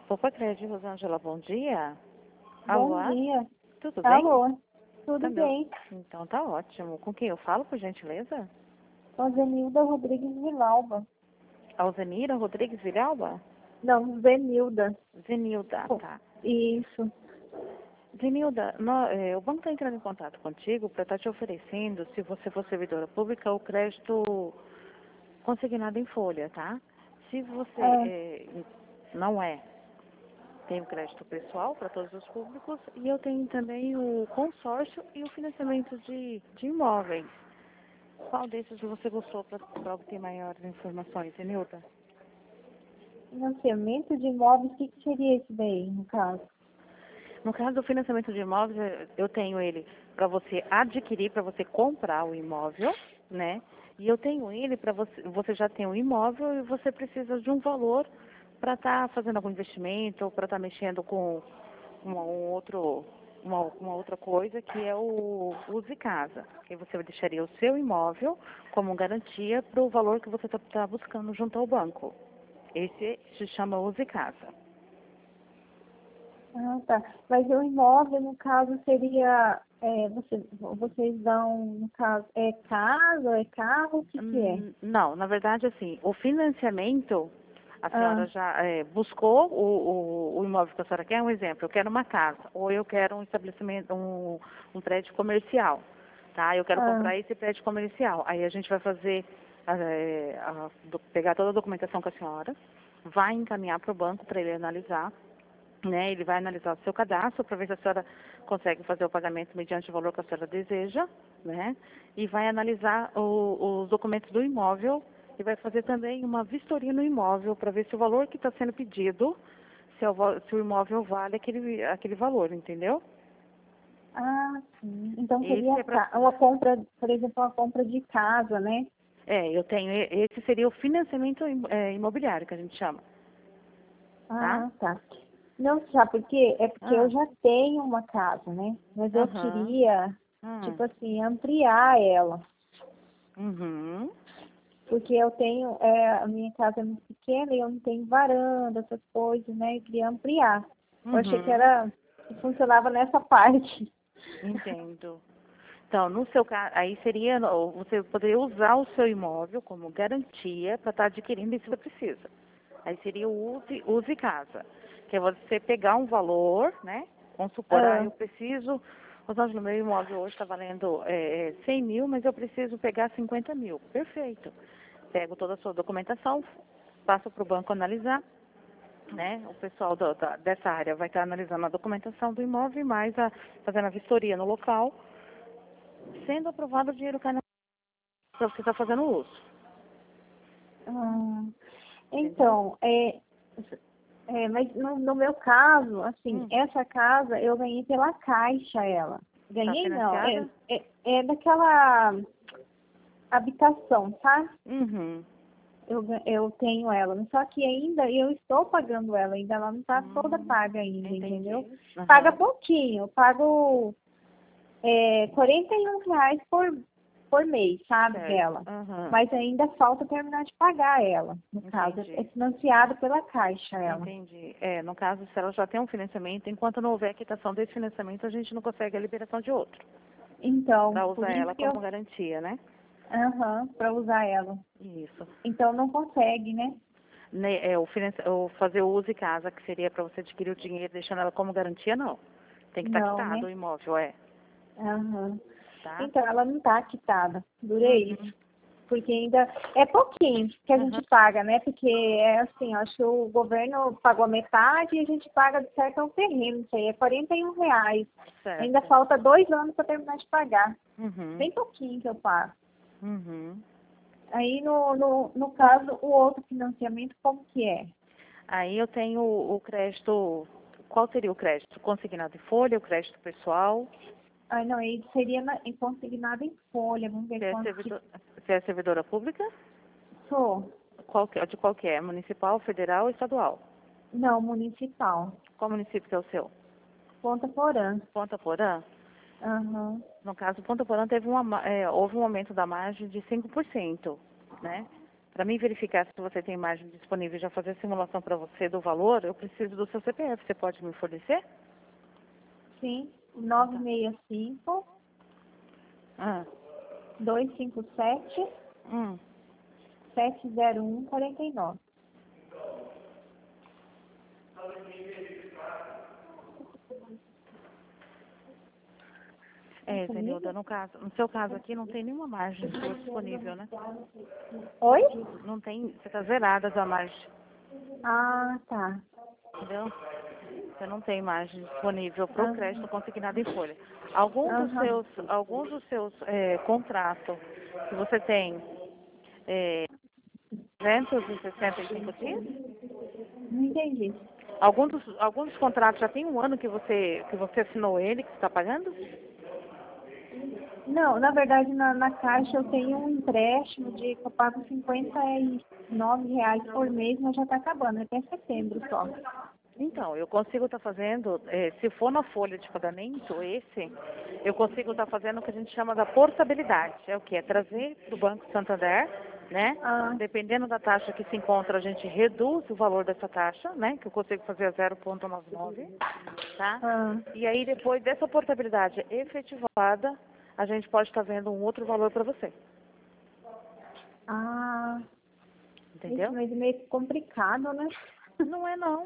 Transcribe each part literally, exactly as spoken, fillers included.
Opa, Crédito Rosângela, bom dia. Bom Alô? dia. Tudo bem? Alô, tudo Tá meu- bem? Então tá ótimo. Com quem eu falo, por gentileza? Com a Zenilda Rodrigues Vilalba. Alzenira Rodrigues Villalba? Não, Zenilda. Zenilda, Co- tá. Isso. Zenilda, nó- eh, o banco está entrando em contato contigo para estar te oferecendo, se você for servidora pública, o crédito consignado em folha, tá? Se você Ah, eh, não é, tem o crédito pessoal para todos os públicos e eu tenho também o consórcio e o financiamento de, de imóveis. Qual desses você gostou para obter maiores informações, Zenilda? financiamento de imóveis, o que, que seria isso daí, no caso? No caso do financiamento de imóveis, eh, eu tenho ele para você adquirir, para você comprar o imóvel, né? E eu tenho ele para você, você já tem o imóvel e você precisa de um valor para estar fazendo algum investimento ou para estar mexendo com uma, um outro, uma, uma outra coisa que é o Use Casa. Que você deixaria o seu imóvel como garantia para o valor que você está buscando junto ao banco. Esse se chama Use Casa. Ah, tá. Mas o imóvel, no caso, seria, é, você, vocês dão, no caso, é casa, é carro, o que que é? Hum, Não, na verdade, assim, o financiamento, a Ah, senhora já eh, buscou o, o, o imóvel que a senhora quer, um exemplo, eu quero uma casa, ou eu quero um estabelecimento, um, um prédio comercial, tá? Eu quero ah, comprar esse prédio comercial. Aí a gente vai fazer, eh, a- do- pegar toda a documentação com a senhora, vai encaminhar para o banco para ele analisar, né? Ele vai analisar o seu cadastro para ver se a senhora consegue fazer o pagamento mediante o valor que a senhora deseja, né? E vai analisar o- os documentos do imóvel e vai fazer também uma vistoria no imóvel para ver se o valor que está sendo pedido, se, é o va- se o imóvel vale aquele, aquele valor, entendeu? ah, sim. Então seria Esse é para. ca- uma compra, por exemplo, uma compra de casa, né? É, eu tenho. e- Esse seria o financiamento im- é, imobiliário que a gente chama, tá? Ah, tá. Não, sabe por quê? É porque eu Ah, já tenho uma casa, né? Mas eu aham. queria, Hum, tipo assim, ampliar ela. uhum. Porque eu tenho, é, a minha casa é muito pequena e eu não tenho varanda, essas coisas, né? Eu queria ampliar. Eu achei que Uhum. era, que funcionava nessa parte. Entendo. Então, no seu caso, aí seria, ou você poderia usar o seu imóvel como garantia para estar adquirindo isso que você precisa. Aí seria o use, use casa, que é você pegar um valor, né? Vamos supor, ah, Ah, eu preciso, o meu imóvel hoje está valendo é, cem mil, mas eu preciso pegar cinquenta mil. Perfeito. Pego toda a sua documentação, passo para o banco analisar, né? O pessoal do- da- dessa área vai estar analisando a documentação do imóvel e mais a, fazendo a vistoria no local. Sendo aprovado, o dinheiro cai na para você estar fazendo uso. ah. Entendeu? Então, é, é, mas no, no meu caso, assim, Hum, essa casa eu ganhei pela Caixa, ela. tá Ganhei não, é, financiada? é, é daquela habitação, tá? Uhum. Eu, ga- eu tenho ela, só que ainda eu estou pagando ela, ainda ela não está toda Hum, paga ainda, entendeu? entendi. Paga Aham. pouquinho, eu pago é, quarenta e um reais por, por mês, sabe, Certo. dela. Aham. Mas ainda falta terminar de pagar ela, no caso. É Entendi. financiada pela Caixa, ela. Entendi. É, no caso, se ela já tem um financiamento, enquanto não houver a quitação desse financiamento, a gente não consegue a liberação de outro. Então, Para por usar isso ela que eu, como garantia, né? aham, para usar ela. Isso. Então não consegue, né? Ne- É, o, financi- o fazer o uso em casa, que seria para você adquirir o dinheiro deixando ela como garantia, não. Tem que estar Não, quitado né? o imóvel, é. Aham. Tá? Então ela não está quitada, durei Uhum. isso. Porque ainda é pouquinho que a gente Uhum. paga, né? Porque é assim, acho que o governo pagou metade e a gente paga de certo ao terreno, isso aí é quarenta e um reais. Ainda Certo. falta dois anos para terminar de pagar. Uhum. Bem pouquinho que eu pago. Uhum. Aí no, no, no caso, o outro financiamento, como que é? Aí eu tenho o o crédito. Qual seria o crédito? Consignado em folha, o crédito pessoal? Ah, não, ele seria na, em consignado em folha, vamos ver Você é, quanto que servidor, você é servidora pública? sou. Qual que, de qual que é? Municipal, federal ou estadual? Não, municipal. Qual município que é o seu? Ponta Porã. Ponta Porã? Aham. No caso, Ponta Porã teve uma, ma- é, houve um aumento da margem de cinco por cento, né? Para mim verificar se você tem margem disponível e já fazer a simulação para você do valor, eu preciso do seu C P F. Você pode me fornecer? Sim, nove seis cinco, Ah. dois cinco sete, Hum. sete zero um quatro nove. É, Zenilda, no caso, no seu caso aqui não tem nenhuma margem disponível, né? Oi? Não tem, você está zerada a margem, Ah, tá. entendeu? Você não tem margem disponível para o Ah, crédito consignado em folha. Alguns dos aham. seus, alguns dos seus é, contratos que você tem é, trezentos e sessenta e cinco dias? Não entendi. Alguns dos, alguns dos contratos já tem um ano que você, que você assinou ele, que você está pagando? Não, na verdade, na, na Caixa eu tenho um empréstimo de que eu pago cinquenta e nove reais por mês, mas já está acabando, até setembro só. Então, eu consigo estar fazendo, eh, se for na folha de pagamento, esse, eu consigo estar fazendo o que a gente chama da portabilidade. É o que? É trazer do Banco Santander, né? Ah, Dependendo da taxa que se encontra, a gente reduz o valor dessa taxa, né? Que eu consigo fazer a zero vírgula noventa e nove, tá? ah, E aí, depois dessa portabilidade efetivada, a gente pode estar vendo um outro valor para você. ah, Entendeu? isso mas é meio complicado, né? Não é não.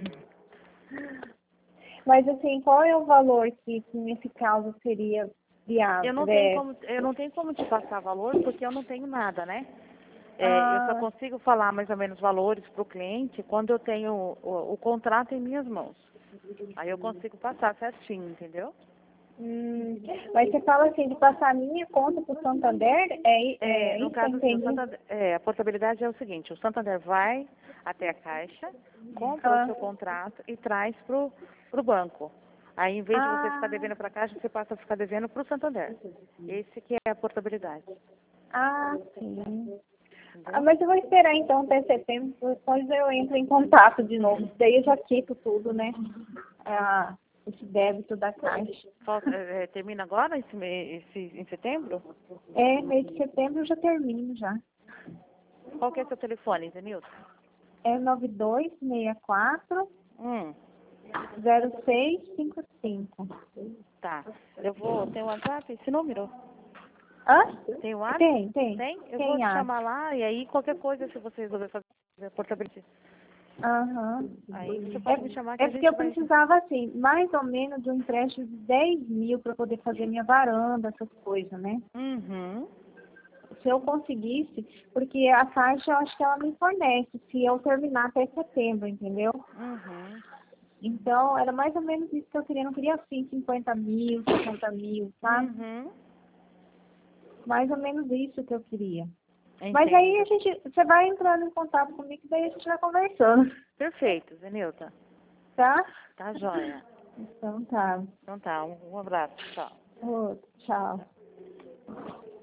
Mas assim, qual é o valor que, que nesse caso seria viável? Eu não tenho É, como, eu não tenho como te passar valor porque eu não tenho nada, né? É, eu só ah, consigo falar mais ou menos valores para o cliente quando eu tenho o, o contrato em minhas mãos. Aí eu consigo passar certinho, entendeu? hum, mas você fala assim, de passar a minha conta para o Santander? É, É, é no isso que eu caso assim, o entendi? Santander, é, a portabilidade é o seguinte, o Santander vai até a caixa, compra o Ah, seu contrato e traz pro, pro banco. Aí, em vez de você ficar ah, devendo para a caixa, você passa a ficar devendo para o Santander. Esse que é a portabilidade, ah, sim. Ah, entendeu? mas eu vou esperar então até setembro, depois eu entro em contato de novo. Daí eu já quito tudo, né? Ah, esse débito da Caixa. Falta- é, é, termina agora, esse, me- esse, em setembro? É, mês de setembro eu já termino já. Qual que é seu telefone, Zenilton? É nove dois seis quatro Hum, zero seis cinco cinco. tá. Eu vou, tem o WhatsApp, esse número? Hã? Tem o WhatsApp? Tem, tem. Tem? Eu vou Tem te a. chamar lá e aí qualquer coisa, se você resolver fazer a portabilidade, Aham. aí você pode me chamar que É, é a porque gente eu vai... precisava, assim, mais ou menos de um empréstimo de dez mil para poder fazer minha varanda, essas coisas, né? Uhum. Se eu conseguisse, porque a Caixa eu acho que ela me fornece, se eu terminar até setembro, entendeu? Uhum. Então, era mais ou menos isso que eu queria. Eu não queria assim, cinquenta mil, sessenta mil, sabe? Uhum. Mais ou menos isso que eu queria. Mas aí Entendo. a gente, você vai entrando em contato comigo, daí a gente vai conversando, Perfeito, Zenilton. tá? Tá joia. Então tá. Então tá, um, um abraço. Tchau. Outro, tchau.